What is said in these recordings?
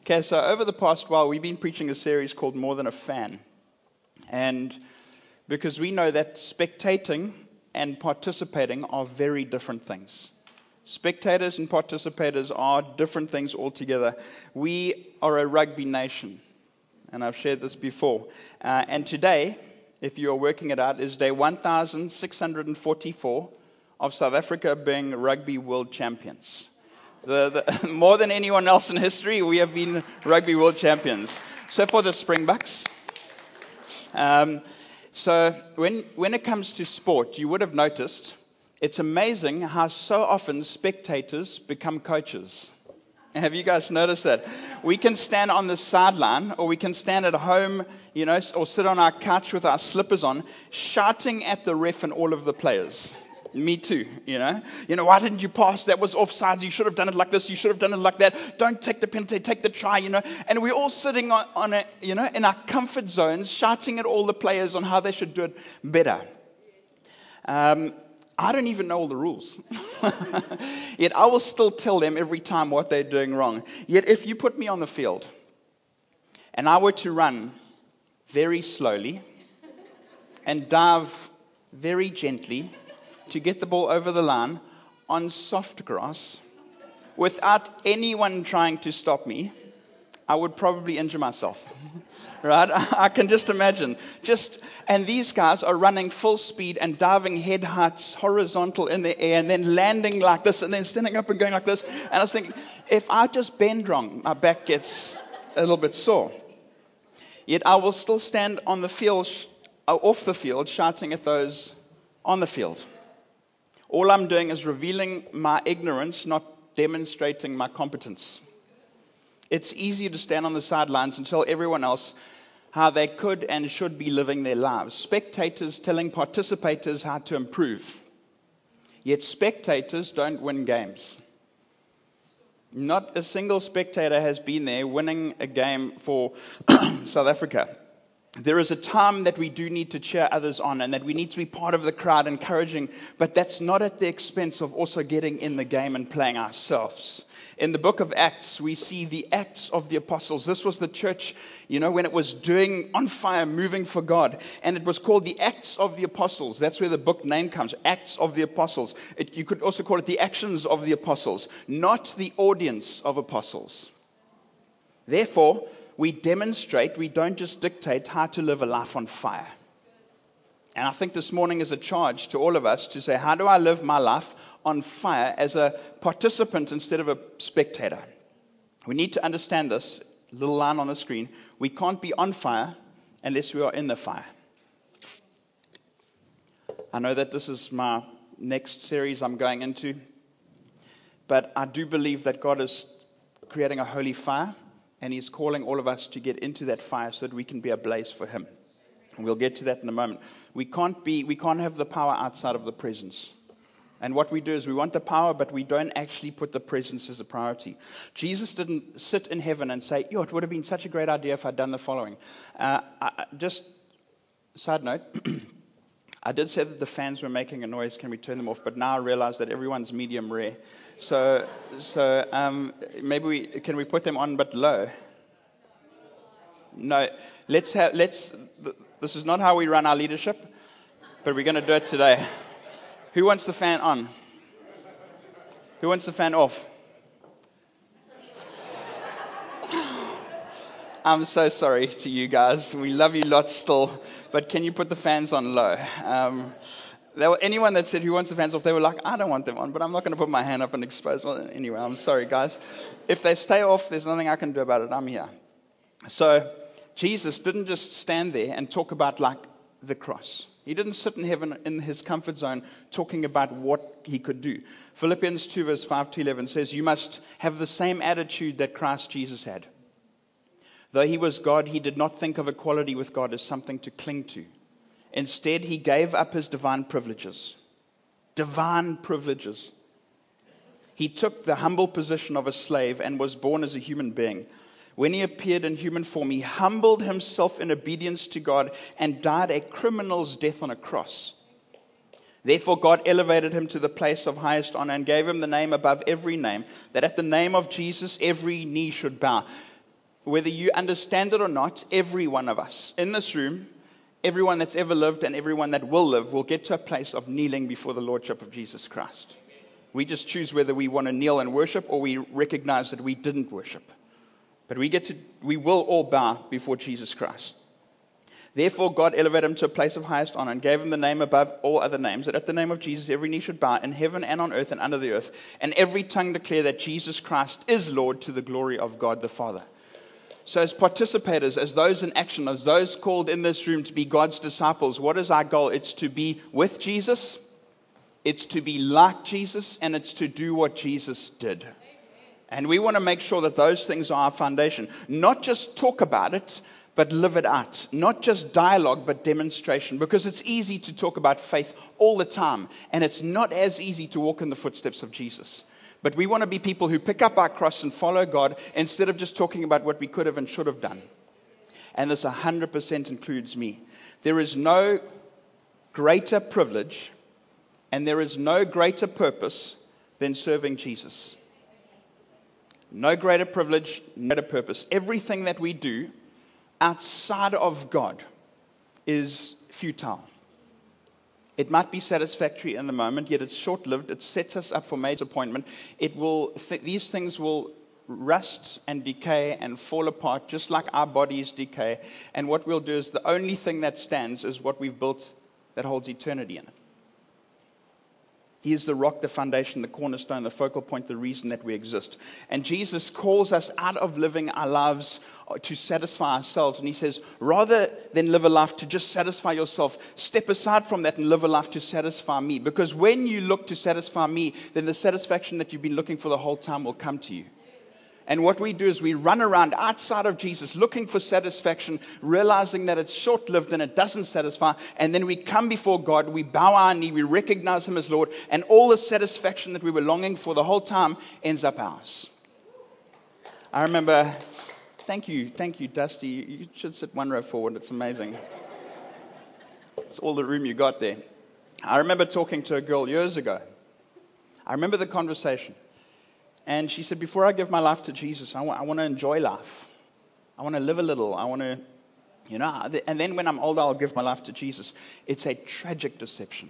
Okay, so over the past while, we've been preaching a series called More Than a Fan. And because we know that spectating and participating are very different things. Spectators and participators are different things altogether. We are a rugby nation, and I've shared this before. And today, if you are working it out, is day 1,644 of South Africa being rugby world champions. More than anyone else in history, we have been rugby world champions. So for the Springboks. So when it comes to sport, you would have noticed it's amazing how so often spectators become coaches. Have you guys noticed that? We can stand on the sideline, or we can stand at home, or sit on our couch with our slippers on, shouting at the ref and all of the players. Me too, why didn't you pass? That was offsides. You should have done it like this. You should have done it like that. Don't take the penalty, take the try, And we're all sitting on a, in our comfort zones, shouting at all the players on how they should do it better. I don't even know all the rules. Yet I will still tell them every time what they're doing wrong. Yet if you put me on the field and I were to run very slowly and dive very gently to get the ball over the line on soft grass without anyone trying to stop me, I would probably injure myself. Right? I can just imagine. And these guys are running full speed and diving head heights horizontal in the air and then landing like this and then standing up and going like this. And I was thinking, if I just bend wrong, my back gets a little bit sore. Yet I will still stand on the field, off the field, shouting at those on the field. All I'm doing is revealing my ignorance, not demonstrating my competence. It's easier to stand on the sidelines and tell everyone else how they could and should be living their lives. Spectators telling participators how to improve. Yet spectators don't win games. Not a single spectator has been there winning a game for South Africa. There is a time that we do need to cheer others on and that we need to be part of the crowd, encouraging, but that's not at the expense of also getting in the game and playing ourselves. In the book of Acts, we see the Acts of the Apostles. This was the church, when it was doing on fire, moving for God. And it was called the Acts of the Apostles. That's where the book name comes, Acts of the Apostles. You could also call it the actions of the apostles, not the audience of apostles. Therefore, we demonstrate, we don't just dictate how to live a life on fire. And I think this morning is a charge to all of us to say, how do I live my life on fire as a participant instead of a spectator? We need to understand this, little line on the screen. We can't be on fire unless we are in the fire. I know that this is my next series I'm going into, but I do believe that God is creating a holy fire, and He's calling all of us to get into that fire so that we can be ablaze for Him. And we'll get to that in a moment. We can't have the power outside of the presence. And what we do is we want the power, but we don't actually put the presence as a priority. Jesus didn't sit in heaven and say, it would have been such a great idea if I'd done the following. Just side note, I did say that the fans were making a noise. Can we turn them off? But now I realize that everyone's medium rare. So maybe can we put them on but low? No, this is not how we run our leadership, but we're going to do it today. Who wants the fan on? Who wants the fan off? I'm so sorry to you guys. We love you lots still, but can you put the fans on low? Anyone that said who wants the fans off, they were like, I don't want them on, but I'm not going to put my hand up and expose. Well, anyway, I'm sorry, guys. If they stay off, there's nothing I can do about it. I'm here. So Jesus didn't just stand there and talk about like the cross. He didn't sit in heaven in his comfort zone talking about what he could do. Philippians 2 verse 5 to 11 says, you must have the same attitude that Christ Jesus had. Though he was God, he did not think of equality with God as something to cling to. Instead, he gave up his divine privileges. Divine privileges. He took the humble position of a slave and was born as a human being. When he appeared in human form, he humbled himself in obedience to God and died a criminal's death on a cross. Therefore, God elevated him to the place of highest honor and gave him the name above every name, that at the name of Jesus, every knee should bow. whether you understand it or not, every one of us in this room, everyone that's ever lived and everyone that will get to a place of kneeling before the Lordship of Jesus Christ. We just choose whether we want to kneel and worship or we recognize that we didn't worship. But we will all bow before Jesus Christ. Therefore, God elevated him to a place of highest honor and gave him the name above all other names, that at the name of Jesus every knee should bow in heaven and on earth and under the earth, and every tongue declare that Jesus Christ is Lord, to the glory of God the Father. So as participators, as those in action, as those called in this room to be God's disciples, what is our goal? It's to be with Jesus, it's to be like Jesus, and it's to do what Jesus did. And we want to make sure that those things are our foundation. Not just talk about it, but live it out. Not just dialogue, but demonstration. Because it's easy to talk about faith all the time, and it's not as easy to walk in the footsteps of Jesus. But we want to be people who pick up our cross and follow God instead of just talking about what we could have and should have done. And this 100% includes me. There is no greater privilege and there is no greater purpose than serving Jesus. No greater privilege, no greater purpose. Everything that we do outside of God is futile. It might be satisfactory in the moment, yet it's short-lived. It sets us up for major disappointment. These things will rust and decay and fall apart just like our bodies decay. And what we'll do is the only thing that stands is what we've built that holds eternity in it. He is the rock, the foundation, the cornerstone, the focal point, the reason that we exist. And Jesus calls us out of living our lives to satisfy ourselves. And he says, rather than live a life to just satisfy yourself, step aside from that and live a life to satisfy me. Because when you look to satisfy me, then the satisfaction that you've been looking for the whole time will come to you. And what we do is we run around outside of Jesus looking for satisfaction, realizing that it's short-lived and it doesn't satisfy. And then we come before God, we bow our knee, we recognize him as Lord, and all the satisfaction that we were longing for the whole time ends up ours. I remember, thank you, Dusty. You should sit one row forward. It's amazing. It's all the room you got there. I remember talking to a girl years ago. I remember the conversation. And she said, before I give my life to Jesus, I want to enjoy life. I want to live a little. I want to, and then when I'm older, I'll give my life to Jesus. It's a tragic deception.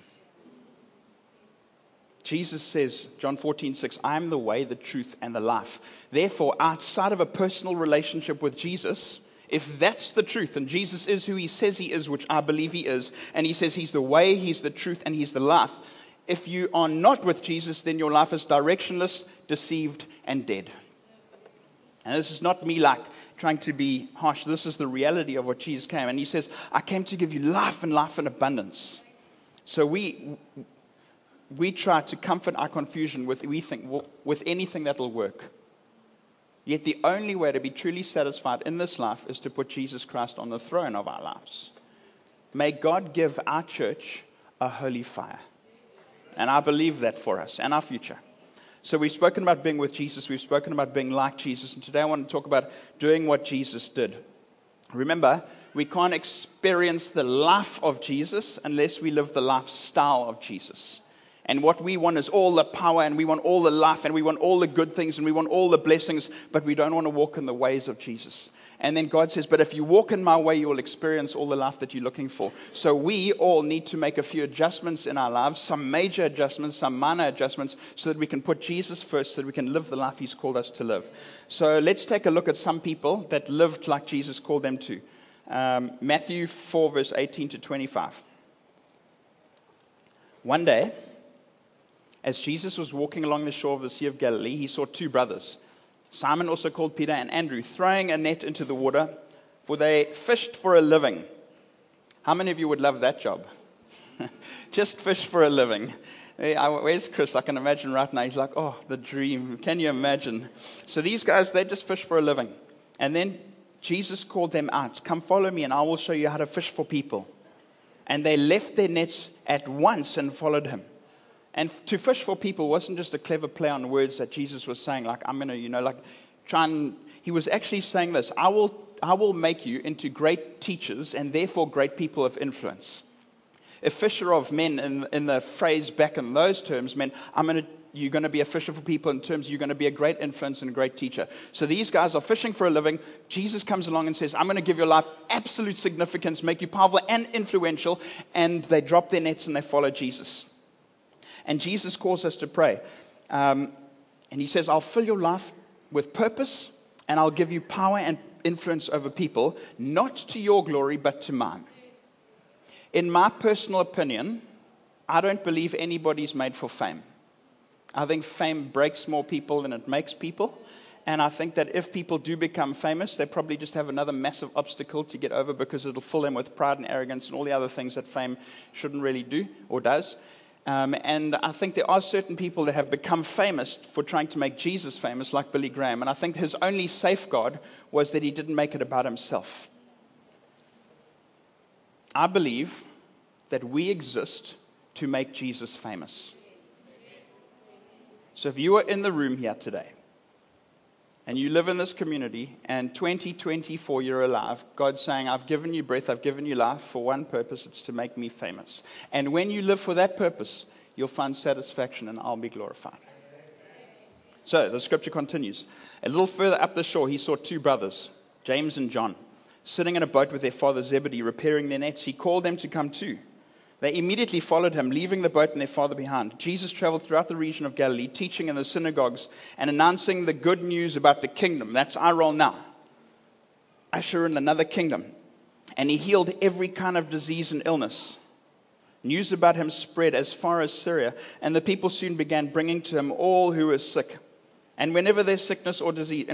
Jesus says, John 14:6, I am the way, the truth, and the life. Therefore, outside of a personal relationship with Jesus, if that's the truth, and Jesus is who he says he is, which I believe he is, and he says he's the way, he's the truth, and he's the life, if you are not with Jesus, then your life is directionless, deceived, and dead. And this is not me trying to be harsh. This is the reality of what Jesus came. And he says, I came to give you life and life in abundance. So we try to comfort our confusion with anything that will work. Yet the only way to be truly satisfied in this life is to put Jesus Christ on the throne of our lives. May God give our church a holy fire. And I believe that for us and our future. So we've spoken about being with Jesus. We've spoken about being like Jesus. And today I want to talk about doing what Jesus did. Remember, we can't experience the life of Jesus unless we live the lifestyle of Jesus. And what we want is all the power, and we want all the life, and we want all the good things, and we want all the blessings, but we don't want to walk in the ways of Jesus. And then God says, but if you walk in my way, you will experience all the life that you're looking for. So we all need to make a few adjustments in our lives, some major adjustments, some minor adjustments, so that we can put Jesus first, so that we can live the life he's called us to live. So let's take a look at some people that lived like Jesus called them to. Matthew 4, verse 18 to 25. One day, as Jesus was walking along the shore of the Sea of Galilee, he saw two brothers, Simon, also called Peter, and Andrew, throwing a net into the water, for they fished for a living. How many of you would love that job? Just fish for a living. Where's Chris? I can imagine right now. He's like, oh, the dream. Can you imagine? So these guys, they just fish for a living. And then Jesus called them out. Come follow me and I will show you how to fish for people. And they left their nets at once and followed him. And to fish for people wasn't just a clever play on words that Jesus was saying, like, I'm going to, he was actually saying this, I will make you into great teachers and therefore great people of influence. A fisher of men in the phrase back in those terms meant, I'm going to you're going to be a fisher for people in terms you're going to be a great influence and a great teacher. So these guys are fishing for a living. Jesus comes along and says, I'm going to give your life absolute significance, make you powerful and influential. And they drop their nets and they follow Jesus. And Jesus calls us to pray. And he says, I'll fill your life with purpose and I'll give you power and influence over people, not to your glory, but to mine. In my personal opinion, I don't believe anybody's made for fame. I think fame breaks more people than it makes people. And I think that if people do become famous, they probably just have another massive obstacle to get over because it'll fill them with pride and arrogance and all the other things that fame shouldn't really do or does. And I think there are certain people that have become famous for trying to make Jesus famous, like Billy Graham. And I think his only safeguard was that he didn't make it about himself. I believe that we exist to make Jesus famous. So if you are in the room here today, and you live in this community, and 2024 you're alive, God's saying, I've given you breath, I've given you life for one purpose, it's to make me famous. And when you live for that purpose, you'll find satisfaction and I'll be glorified. So the scripture continues. A little further up the shore, he saw two brothers, James and John, sitting in a boat with their father Zebedee, repairing their nets. He called them to come too. They immediately followed him, leaving the boat and their father behind. Jesus traveled throughout the region of Galilee, teaching in the synagogues and announcing the good news about the kingdom. That's our role now. Usher in another kingdom. And he healed every kind of disease and illness. News about him spread as far as Syria, and the people soon began bringing to him all who were sick. And whatever their sickness or disease,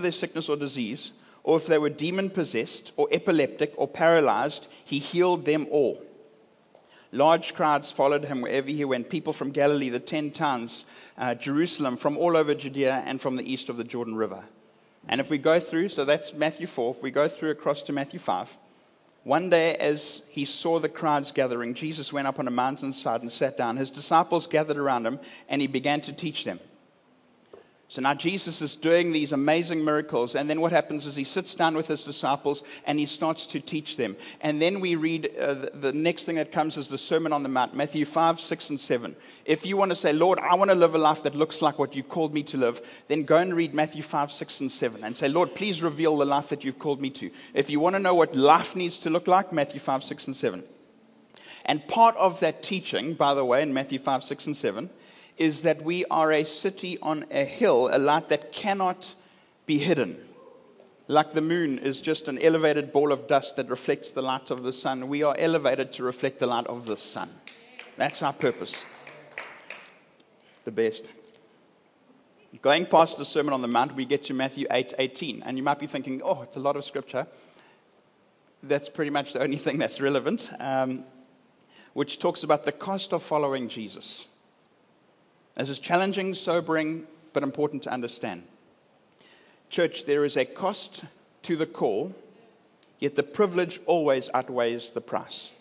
or if they were demon-possessed, or epileptic, or paralyzed, he healed them all. Large crowds followed him wherever he went. People from Galilee, the 10 towns, Jerusalem, from all over Judea and from the east of the Jordan River. And if we go through, so that's Matthew 4, if we go through across to Matthew 5, one day as he saw the crowds gathering, Jesus went up on a mountainside and sat down. His disciples gathered around him and he began to teach them. So now Jesus is doing these amazing miracles, and then what happens is he sits down with his disciples and he starts to teach them. And then we read the next thing that comes is the Sermon on the Mount, Matthew 5, 6, and 7. If you want to say, Lord, I want to live a life that looks like what you called me to live, then go and read Matthew 5, 6, and 7 and say, Lord, please reveal the life that you've called me to. If you want to know what life needs to look like, Matthew 5, 6, and 7. And part of that teaching, by the way, in Matthew 5, 6, and 7, is that we are a city on a hill, a light that cannot be hidden. Like the moon is just an elevated ball of dust that reflects the light of the sun. We are elevated to reflect the light of the sun. That's our purpose. The best. Going past the Sermon on the Mount, we get to Matthew 8:18. And you might be thinking, oh, it's a lot of scripture. That's pretty much the only thing that's relevant, which talks about the cost of following Jesus. This is challenging, sobering, but important to understand. Church, there is a cost to the call, yet the privilege always outweighs the price.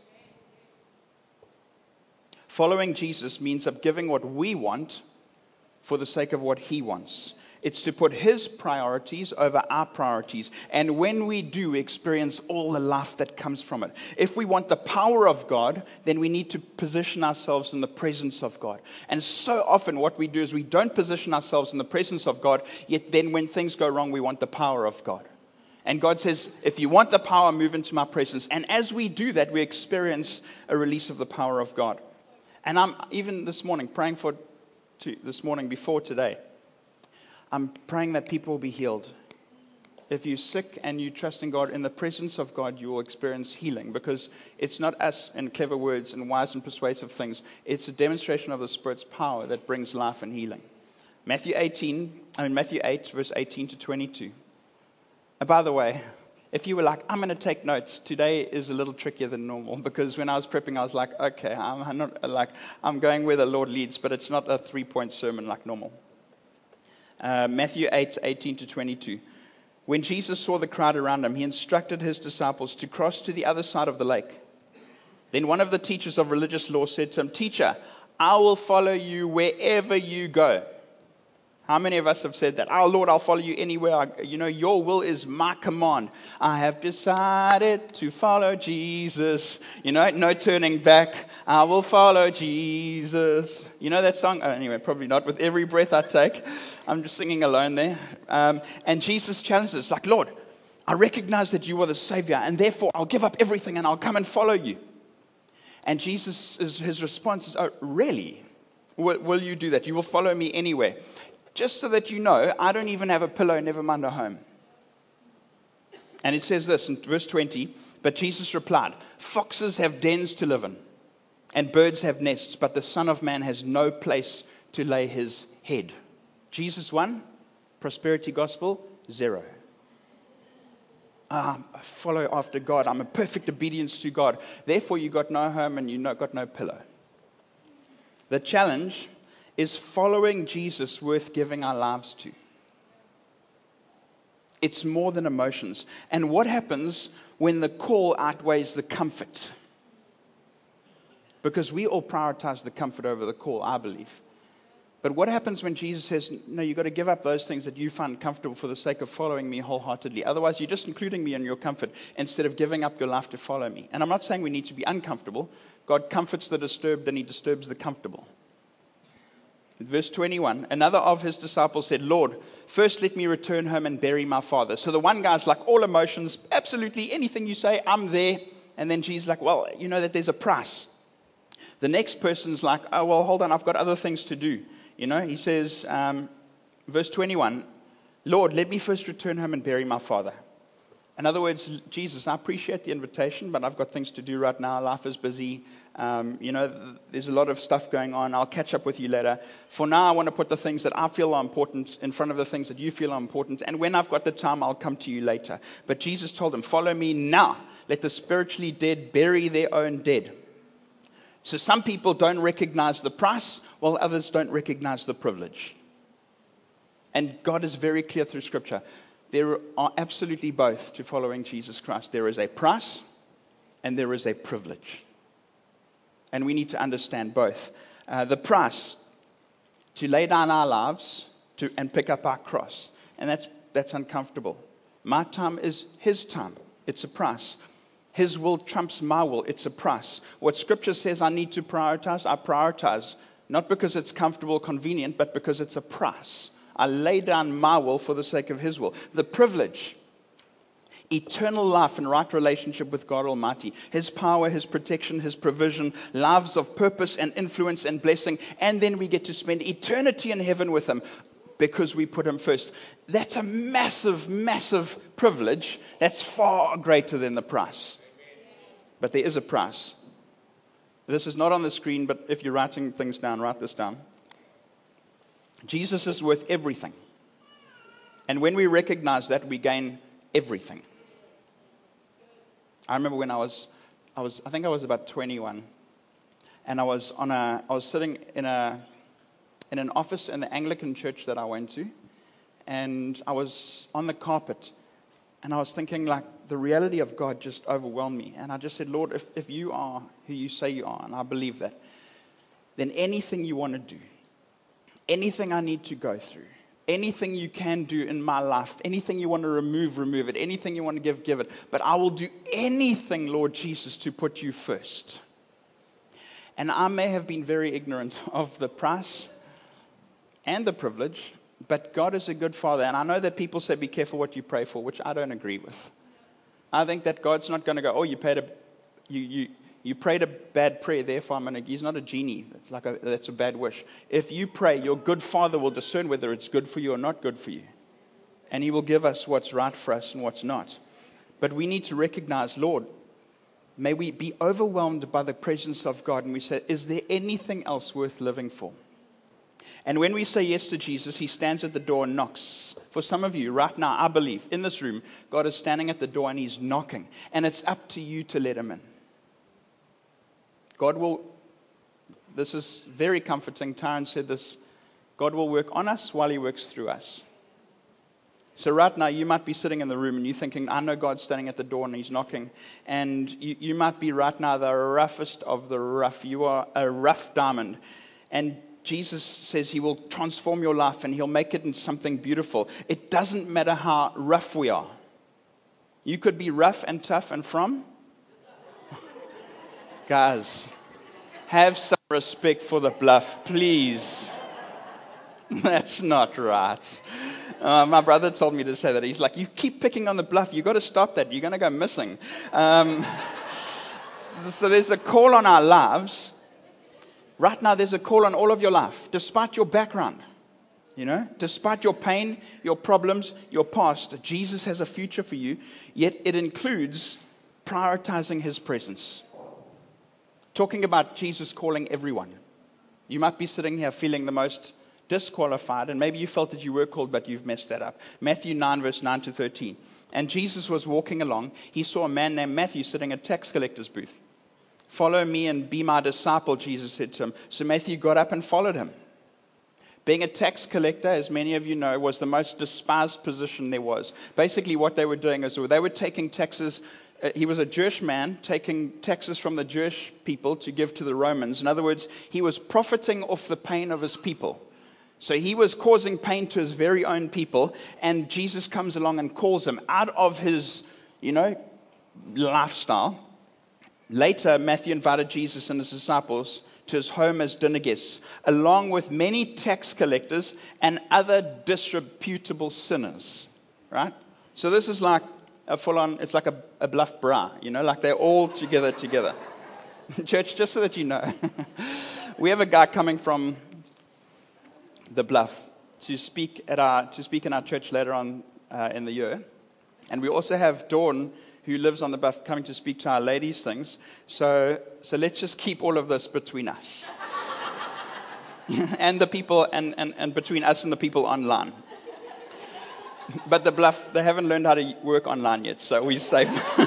Following Jesus means of giving what we want for the sake of what he wants. It's to put his priorities over our priorities. And when we do, we experience all the life that comes from it. If we want the power of God, then we need to position ourselves in the presence of God. And so often what we do is we don't position ourselves in the presence of God, yet then when things go wrong, we want the power of God. And God says, if you want the power, move into my presence. And as we do that, we experience a release of the power of God. And I'm even this morning praying before today, I'm praying that people will be healed. If you're sick and you trust in God, in the presence of God, you will experience healing. Because it's not us in clever words and wise and persuasive things. It's a demonstration of the Spirit's power that brings life and healing. Matthew 8, verse 18 to 22. And by the way, if you were like, I'm going to take notes, today is a little trickier than normal. Because when I was prepping, I was like, okay, I'm going where the Lord leads, but it's not a 3-point sermon like normal. Matthew 8, 18 to 22. When Jesus saw the crowd around him, he instructed his disciples to cross to the other side of the lake. Then one of the teachers of religious law said to him, Teacher, I will follow you wherever you go. How many of us have said that? Oh, Lord, I'll follow you anywhere. Your will is my command. I have decided to follow Jesus. No turning back. I will follow Jesus. You know that song? Oh, anyway, probably not. With every breath I take. I'm just singing alone there. And Jesus challenges us like, Lord, I recognize that you are the Savior, and therefore I'll give up everything and I'll come and follow you. And his response is, oh, really? Will you do that? You will follow me anyway. Just so that you know, I don't even have a pillow, never mind a home. And it says this in verse 20, but Jesus replied, foxes have dens to live in, and birds have nests, but the Son of Man has no place to lay his head. Jesus 1, prosperity gospel 0. I follow after God. I'm a perfect obedience to God. Therefore, you got no home and you got no pillow. The challenge is following Jesus worth giving our lives to. It's more than emotions. And what happens when the call outweighs the comfort? Because we all prioritize the comfort over the call, I believe. But what happens when Jesus says, no, you've got to give up those things that you find comfortable for the sake of following me wholeheartedly. Otherwise, you're just including me in your comfort instead of giving up your life to follow me. And I'm not saying we need to be uncomfortable. God comforts the disturbed and he disturbs the comfortable. In verse 21, another of his disciples said, Lord, first let me return home and bury my father. So the one guy's like, all emotions, absolutely anything you say, I'm there. And then Jesus is like, well, you know that there's a price. The next person's like, oh, well, hold on, I've got other things to do. He says, verse 21, Lord, let me first return home and bury my father. In other words, Jesus, I appreciate the invitation, but I've got things to do right now. Life is busy. There's a lot of stuff going on. I'll catch up with you later. For now, I want to put the things that I feel are important in front of the things that you feel are important. And when I've got the time, I'll come to you later. But Jesus told him, follow me now. Let the spiritually dead bury their own dead. So some people don't recognize the price, while others don't recognize the privilege. And God is very clear through Scripture. There are absolutely both to following Jesus Christ. There is a price and there is a privilege. And we need to understand both. The price, to lay down our lives and pick up our cross. And that's uncomfortable. My time is his time. It's a price. His will trumps my will. It's a price. What Scripture says I need to prioritize, I prioritize. Not because it's comfortable, convenient, but because it's a price. I lay down my will for the sake of his will. The privilege, eternal life and right relationship with God Almighty. His power, his protection, his provision, lives of purpose and influence and blessing. And then we get to spend eternity in heaven with him because we put him first. That's a massive, massive privilege. That's far greater than the price. But there is a price. This is not on the screen, but if you're writing things down, write this down. Jesus is worth everything. And when we recognize that, we gain everything. I remember when I think I was about 21, and I was sitting in an office in the Anglican church that I went to, and I was on the carpet, and I was thinking, like, the reality of God just overwhelmed me. And I just said, Lord, if you are who you say you are, and I believe that, then anything you want to do, anything I need to go through, anything you can do in my life, anything you want to remove it, anything you want to give it. But I will do anything, Lord Jesus, to put you first. And I may have been very ignorant of the price and the privilege, but God is a good Father. And I know that people say, be careful what you pray for, which I don't agree with. I think that God's not going to go, oh, you prayed a bad prayer, therefore he's not a genie. That's a bad wish. If you pray, your good Father will discern whether it's good for you or not good for you. And he will give us what's right for us and what's not. But we need to recognize, Lord, may we be overwhelmed by the presence of God. And we say, is there anything else worth living for? And when we say yes to Jesus, he stands at the door and knocks. For some of you, right now, I believe, in this room, God is standing at the door and he's knocking. And it's up to you to let him in. God will, this is very comforting. Tyron said this, God will work on us while he works through us. So right now, you might be sitting in the room and you're thinking, I know God's standing at the door and he's knocking. And you might be right now the roughest of the rough. You are a rough diamond. And Jesus says he will transform your life and he'll make it into something beautiful. It doesn't matter how rough we are. You could be rough and tough and from? Guys, have some respect for the Bluff, please. That's not right. My brother told me to say that. He's like, you keep picking on the Bluff. You've got to stop that. You're going to go missing. So there's a call on our lives. Right now, there's a call on all of your life, despite your background. Despite your pain, your problems, your past, Jesus has a future for you, yet it includes prioritizing his presence. Talking about Jesus calling everyone. You might be sitting here feeling the most disqualified, and maybe you felt that you were called, but you've messed that up. Matthew 9, verse 9 to 13. And Jesus was walking along. He saw a man named Matthew sitting at a tax collector's booth. Follow me and be my disciple, Jesus said to him. So Matthew got up and followed him. Being a tax collector, as many of you know, was the most despised position there was. Basically, what they were doing is they were taking taxes. He was a Jewish man taking taxes from the Jewish people to give to the Romans. In other words, he was profiting off the pain of his people. So he was causing pain to his very own people, and Jesus comes along and calls him out of his, lifestyle. Later, Matthew invited Jesus and his disciples to his home as dinner guests, along with many tax collectors and other disreputable sinners, right? So this is like a full-on, it's like a Bluff bra, like they're all together. Church, just so that you know, we have a guy coming from the Bluff to speak in our church later on in the year, and we also have Dawn, who lives on the Bluff, coming to speak to our ladies' things. So let's just keep all of this between us. And the people, and between us and the people online. But the Bluff, they haven't learned how to work online yet, so we're safe.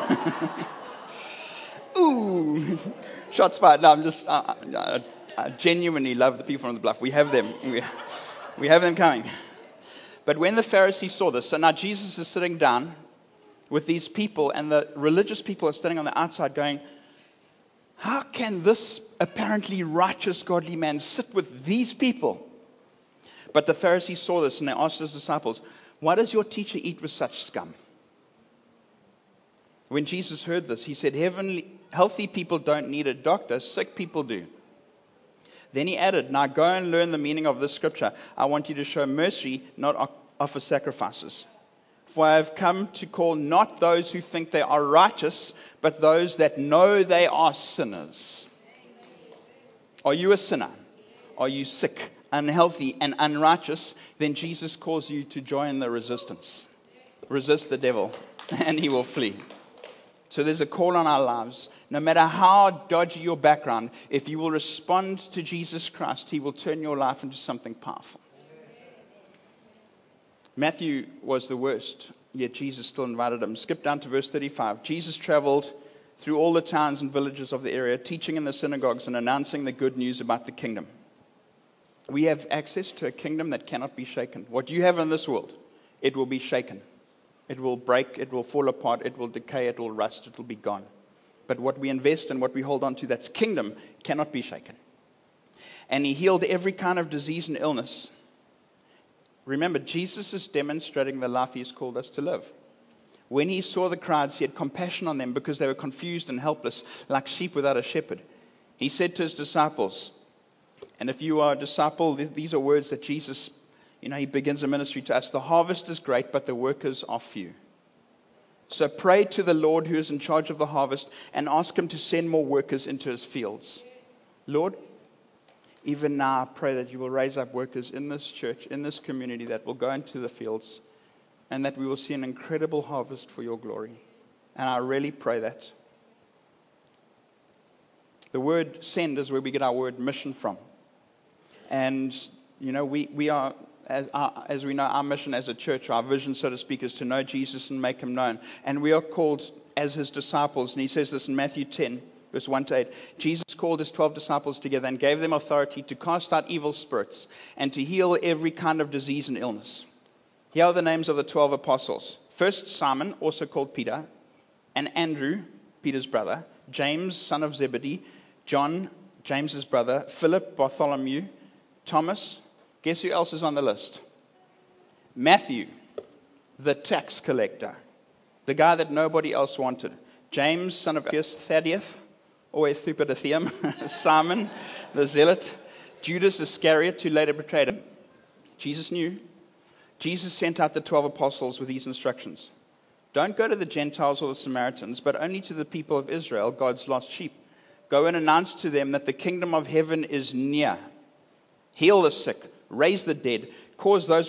Ooh, shots fired. No, I'm just, I genuinely love the people on the Bluff. We have them. We have them coming. But when the Pharisees saw this, so now Jesus is sitting down with these people, and the religious people are standing on the outside going, how can this apparently righteous, godly man sit with these people? But the Pharisees saw this, and they asked his disciples, why does your teacher eat with such scum? When Jesus heard this, he said, healthy people don't need a doctor, sick people do. Then he added, now go and learn the meaning of this scripture. I want you to show mercy, not offer sacrifices. For I have come to call not those who think they are righteous, but those that know they are sinners. Are you a sinner? Are you sick, unhealthy, and unrighteous? Then Jesus calls you to join the resistance. Resist the devil, and he will flee. So there's a call on our lives. No matter how dodgy your background, if you will respond to Jesus Christ, he will turn your life into something powerful. Matthew was the worst, yet Jesus still invited him. Skip down to verse 35. Jesus traveled through all the towns and villages of the area, teaching in the synagogues and announcing the good news about the kingdom. We have access to a kingdom that cannot be shaken. What you have in this world, it will be shaken. It will break, it will fall apart, it will decay, it will rust, it will be gone. But what we invest in, what we hold on to, that's kingdom, cannot be shaken. And he healed every kind of disease and illness. Remember, Jesus is demonstrating the life he has called us to live. When he saw the crowds, he had compassion on them because they were confused and helpless, like sheep without a shepherd. He said to his disciples, and if you are a disciple, these are words that Jesus, he begins a ministry to us. The harvest is great, but the workers are few. So pray to the Lord who is in charge of the harvest and ask him to send more workers into his fields. Lord, even now I pray that you will raise up workers in this church, in this community that will go into the fields and that we will see an incredible harvest for your glory. And I really pray that. The word send is where we get our word mission from. And, we are, as we know, our mission as a church, our vision, so to speak, is to know Jesus and make him known. And we are called as his disciples. And he says this in Matthew 10, verse 1 to 8. Jesus called his 12 disciples together and gave them authority to cast out evil spirits and to heal every kind of disease and illness. Here are the names of the 12 apostles. First, Simon, also called Peter, and Andrew, Peter's brother, James, son of Zebedee, John, James's brother, Philip, Bartholomew, Thomas, guess who else is on the list? Matthew, the tax collector, the guy that nobody else wanted. James, son of Alphaeus, Thaddeus, or Thupidathium, Simon, the zealot, Judas Iscariot, who later betrayed him. Jesus knew. Jesus sent out the 12 apostles with these instructions. Don't go to the Gentiles or the Samaritans, but only to the people of Israel, God's lost sheep. Go and announce to them that the kingdom of heaven is near. Heal the sick, raise the dead, cure those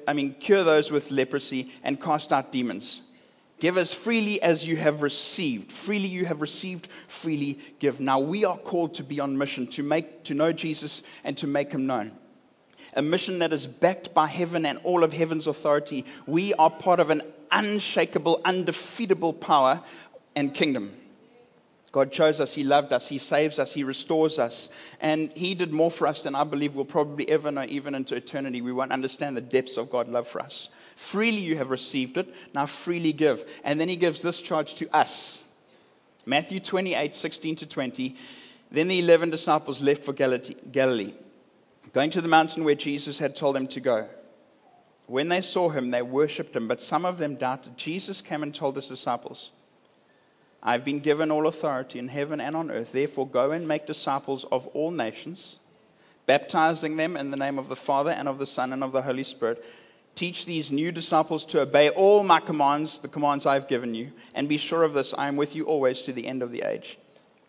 with leprosy, and cast out demons. Give as freely as you have received. Freely you have received, freely give. Now we are called to be on mission, to know Jesus and to make him known. A mission that is backed by heaven and all of heaven's authority. We are part of an unshakable, undefeatable power and kingdom. God chose us, he loved us, he saves us, he restores us. And he did more for us than I believe we'll probably ever know, even into eternity. We won't understand the depths of God's love for us. Freely you have received it, now freely give. And then he gives this charge to us. Matthew 28, 16 to 20. Then the 11 disciples left for Galilee, going to the mountain where Jesus had told them to go. When they saw him, they worshipped him, but some of them doubted. Jesus came and told his disciples, I've been given all authority in heaven and on earth. Therefore, go and make disciples of all nations, baptizing them in the name of the Father and of the Son and of the Holy Spirit. Teach these new disciples to obey all my commands, the commands I've given you. And be sure of this, I am with you always to the end of the age.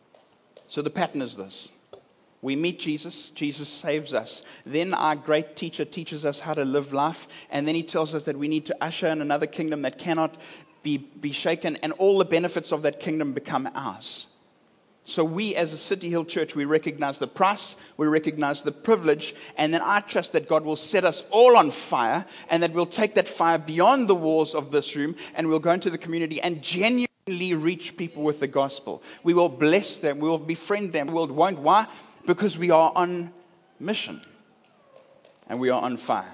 So the pattern is this. We meet Jesus. Jesus saves us. Then our great teacher teaches us how to live life. And then he tells us that we need to usher in another kingdom that cannot be shaken. And all the benefits of that kingdom become ours. So we as a City Hill Church, we recognize the price, we recognize the privilege, and then I trust that God will set us all on fire, and that we'll take that fire beyond the walls of this room, and we'll go into the community and genuinely reach people with the gospel. We will bless them, we will befriend them, we won't. Why? Because we are on mission, and we are on fire.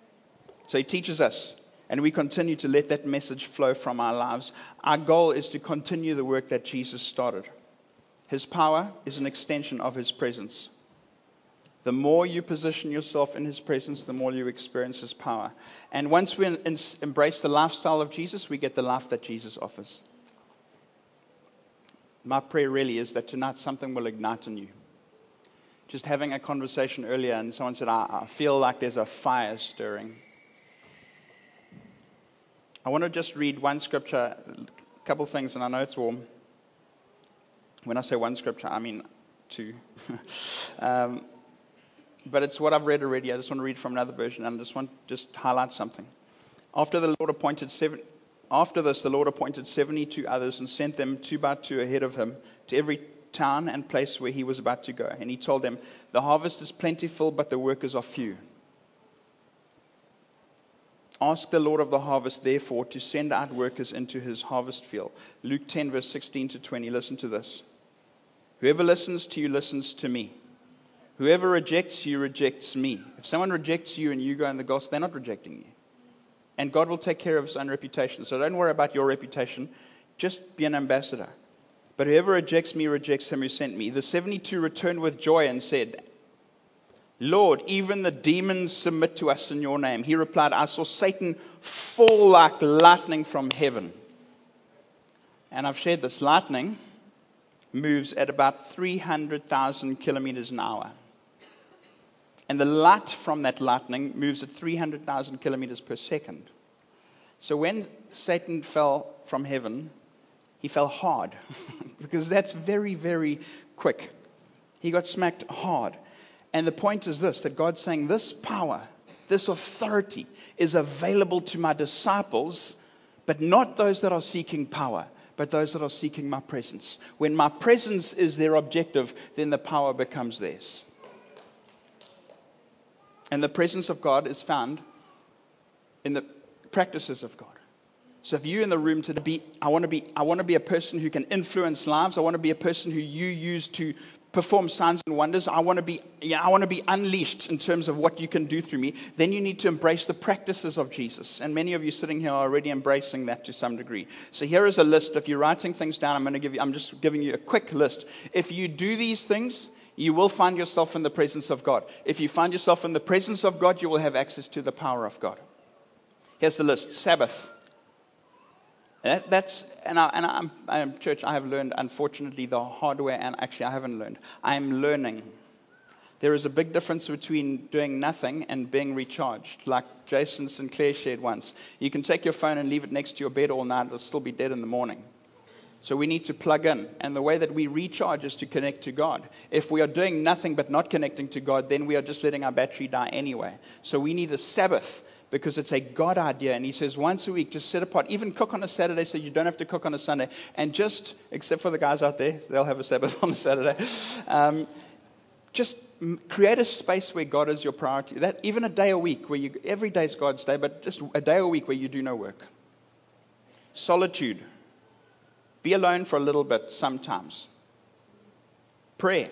So he teaches us, and we continue to let that message flow from our lives. Our goal is to continue the work that Jesus started. His power is an extension of his presence. The more you position yourself in his presence, the more you experience his power. And once we embrace the lifestyle of Jesus, we get the life that Jesus offers. My prayer really is that tonight something will ignite in you. Just having a conversation earlier, and someone said, I feel like there's a fire stirring. I want to just read one scripture, a couple things, and I know it's warm. When I say one scripture, I mean two. But it's what I've read already. I just want to read from another version, and I just want to highlight something. After this, the Lord appointed 72 others and sent them 2 by 2 ahead of him to every town and place where he was about to go. And he told them, the harvest is plentiful, but the workers are few. Ask the Lord of the harvest, therefore, to send out workers into his harvest field. Luke 10, verse 16 to 20. Listen to this. Whoever listens to you listens to me. Whoever rejects you rejects me. If someone rejects you and you go in the gospel, they're not rejecting you. And God will take care of his own reputation. So don't worry about your reputation. Just be an ambassador. But whoever rejects me rejects him who sent me. The 72 returned with joy and said, Lord, even the demons submit to us in your name. He replied, I saw Satan fall like lightning from heaven. And I've shared this. Lightning moves at about 300,000 kilometers an hour. And the light from that lightning moves at 300,000 kilometers per second. So when Satan fell from heaven, he fell hard. Because that's very, very quick. He got smacked hard. And the point is this, that God's saying this power, this authority is available to my disciples, but not those that are seeking power, but those that are seeking my presence. When my presence is their objective, then the power becomes theirs. And the presence of God is found in the practices of God. So if you're in the room today, I want to be a person who can influence lives. I want to be a person who you use to perform signs and wonders. I want to be unleashed in terms of what you can do through me. Then you need to embrace the practices of Jesus. And many of you sitting here are already embracing that to some degree. So here is a list. If you're writing things down, I'm just giving you a quick list. If you do these things, You will find yourself in the presence of God. If you find yourself in the presence of God, you will have access to the power of God. Here's the list. Sabbath. I'm church, I have learned, unfortunately, the hard way, and actually I haven't learned. I'm learning. There is a big difference between doing nothing and being recharged. Like Jason Sinclair shared once. You can take your phone and leave it next to your bed all night. It'll still be dead in the morning. So we need to plug in. And the way that we recharge is to connect to God. If we are doing nothing but not connecting to God, then we are just letting our battery die anyway. So we need a Sabbath because it's a God idea. And he says once a week, just set apart. Even cook on a Saturday so you don't have to cook on a Sunday. And just, except for the guys out there, they'll have a Sabbath on a Saturday. Just create a space where God is your priority. That even a day a week where every day is God's day, but just a day a week where you do no work. Solitude. Be alone for a little bit sometimes. Prayer.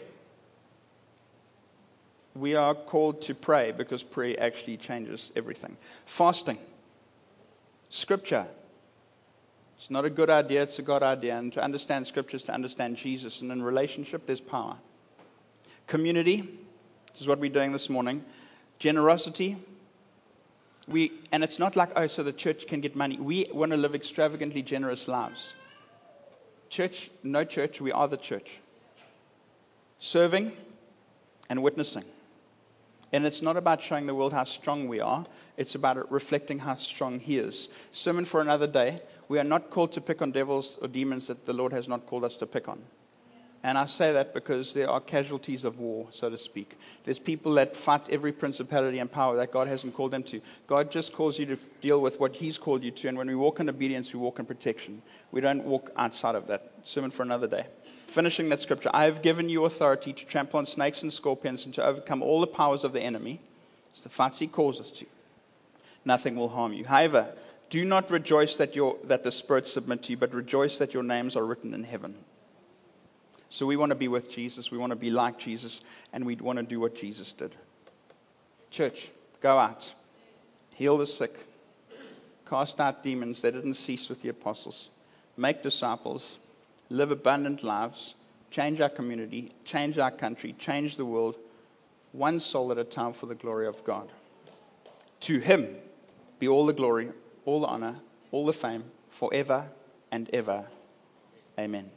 We are called to pray because prayer actually changes everything. Fasting. Scripture. It's not a good idea, it's a God idea. And to understand Scripture is to understand Jesus. And in relationship, there's power. Community. This is what we're doing this morning. Generosity. And it's not like, so the church can get money. We want to live extravagantly generous lives. Church, no church, we are the church. Serving and witnessing. And it's not about showing the world how strong we are. It's about reflecting how strong He is. Sermon for another day. We are not called to pick on devils or demons that the Lord has not called us to pick on. And I say that because there are casualties of war, so to speak. There's people that fight every principality and power that God hasn't called them to. God just calls you to deal with what He's called you to. And when we walk in obedience, we walk in protection. We don't walk outside of that. Sermon for another day. Finishing that scripture. I have given you authority to trample on snakes and scorpions and to overcome all the powers of the enemy. It's the fights He calls us to. Nothing will harm you. However, do not rejoice that the spirits submit to you, but rejoice that your names are written in heaven. So we want to be with Jesus, we want to be like Jesus, and we want to do what Jesus did. Church, go out, heal the sick, cast out demons. They didn't cease with the apostles. Make disciples, live abundant lives, change our community, change our country, change the world, one soul at a time for the glory of God. To Him be all the glory, all the honor, all the fame, forever and ever. Amen.